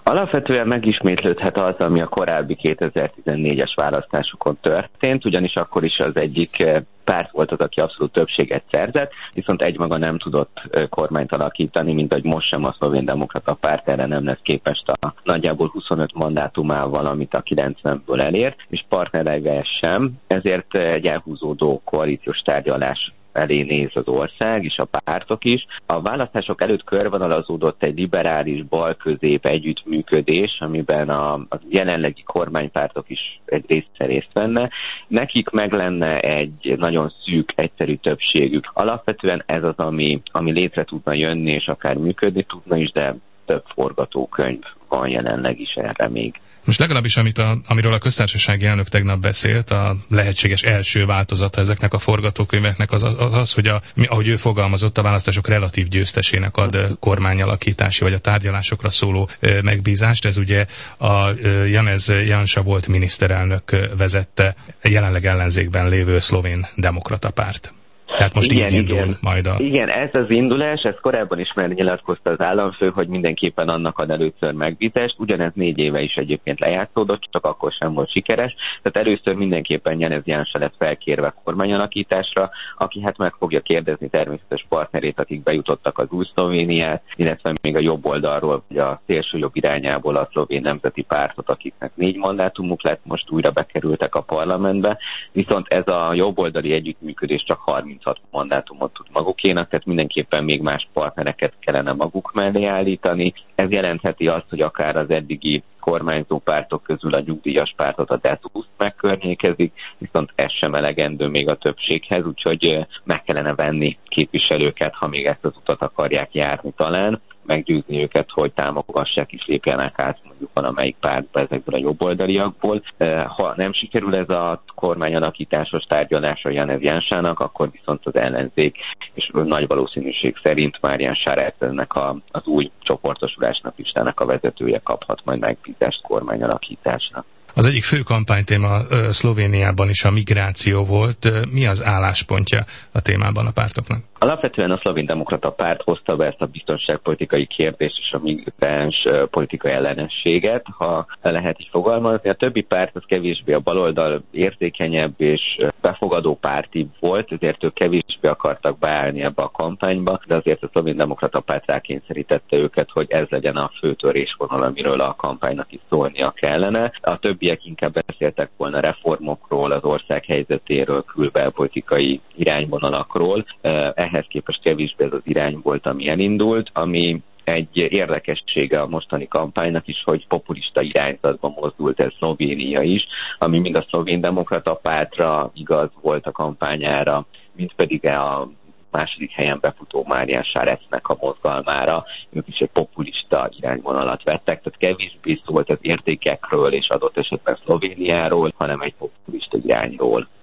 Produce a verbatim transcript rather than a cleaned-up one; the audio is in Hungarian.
Alapvetően megismétlődhet az, ami a korábbi kétezer-tizennégyes választásokon történt, ugyanis akkor is az egyik párt volt az, aki abszolút többséget szerzett, viszont egymaga nem tudott kormányt alakítani, mint ahogy most sem a Szlovén Demokrata Párt erre nem lesz képest a nagyjából huszonöt mandátumával, amit a kilencvenből elért, és partnereivel sem, ezért egy elhúzódó koalíciós tárgyalás elé néz az ország, és a pártok is. A választások előtt körvonalazódott egy liberális bal-közép együttműködés, amiben a, a jelenlegi kormánypártok is egy része részt venne. Nekik meg lenne egy nagyon szűk, egyszerű többségük. Alapvetően ez az, ami, ami létre tudna jönni, és akár működni tudna is, de több forgatókönyv van jelenleg is erre még. Most legalábbis, amit a, amiről a köztársasági elnök tegnap beszélt, a lehetséges első változata ezeknek a forgatókönyveknek az az, az hogy a, ahogy ő fogalmazott, a választások relatív győztesének ad kormányalakítási vagy a tárgyalásokra szóló megbízást. Ez ugye a Janez Janša volt miniszterelnök vezette, jelenleg ellenzékben lévő Szlovén Demokrata Párt. Tehát most igen, így indul igen. majd a... Igen, ez az indulás, ez korábban is már nyilatkozta az államfő, hogy mindenképpen annak ad először megbízást, ugyanez négy éve is egyébként lejátszódott, csak akkor sem volt sikeres, tehát először mindenképpen Janez Janša lett felkérve kormányalakításra, aki hát meg fogja kérdezni természetes partnerét, akik bejutottak az új Szlovéniát, illetve még a jobb oldalról, vagy a szélső jobb irányából a Szlovén Nemzeti Pártot, akiknek négy mandátumuk lett, most újra bekerültek a parlamentbe, viszont ez a jobboldali együttműködés csak harminc mandátumot tud magukénak, tehát mindenképpen még más partnereket kellene maguk mellé állítani. Ez jelentheti azt, hogy akár az eddigi kormányzó pártok közül a nyugdíjas pártot, a dé e es u-t megkörnyékezik, viszont ez sem elegendő még a többséghez, úgyhogy meg kellene venni képviselőket, ha még ezt az utat akarják járni talán, meggyőzni őket, hogy támogassák és lépjenek át mondjuk valamelyik pártba ezekből a jobboldaliakból. Ha nem sikerül ez a kormányalakításos tárgyalás a Janez Janšának, akkor viszont az ellenzék és nagy valószínűség szerint Marian Šarec-nek az új csoportosulásnak listának a vezetője kaphat majd megbízást kormányalakításnak. Az egyik fő kampánytéma Szlovéniában is a migráció volt. Mi az álláspontja a témában a pártoknak? Alapvetően a Szlovén Demokrata Párt hozta be ezt a biztonságpolitikai kérdést és a migráns politikai ellenességet, ha lehet így fogalmazni. A többi párt az kevésbé a baloldal érzékenyebb és befogadó párti volt, ezért ők kevésbé akartak beállni ebbe a kampányba, de azért a Szlovén Demokrata Párt rákényszerítette őket, hogy ez legyen a fő törésvonal, amiről a kampánynak is szólnia kellene. A többiek inkább beszéltek volna reformokról, az ország helyzetéről, külbelpolitikai irányvonalakról. Ehhez képest kevésbé ez az irány volt, ami elindult, ami egy érdekessége a mostani kampánynak is, hogy populista irányzatba mozdult ez Szlovénia is, ami mind a Szlovén Demokrata Pártra igaz volt a kampányára, mint pedig a második helyen befutó Marian Šarec-nek a mozgalmára. Ők is egy populista irányvonalat vettek, tehát kevésbé szólt az értékekről és adott esetben Szlovéniáról, hanem egy populista irányról.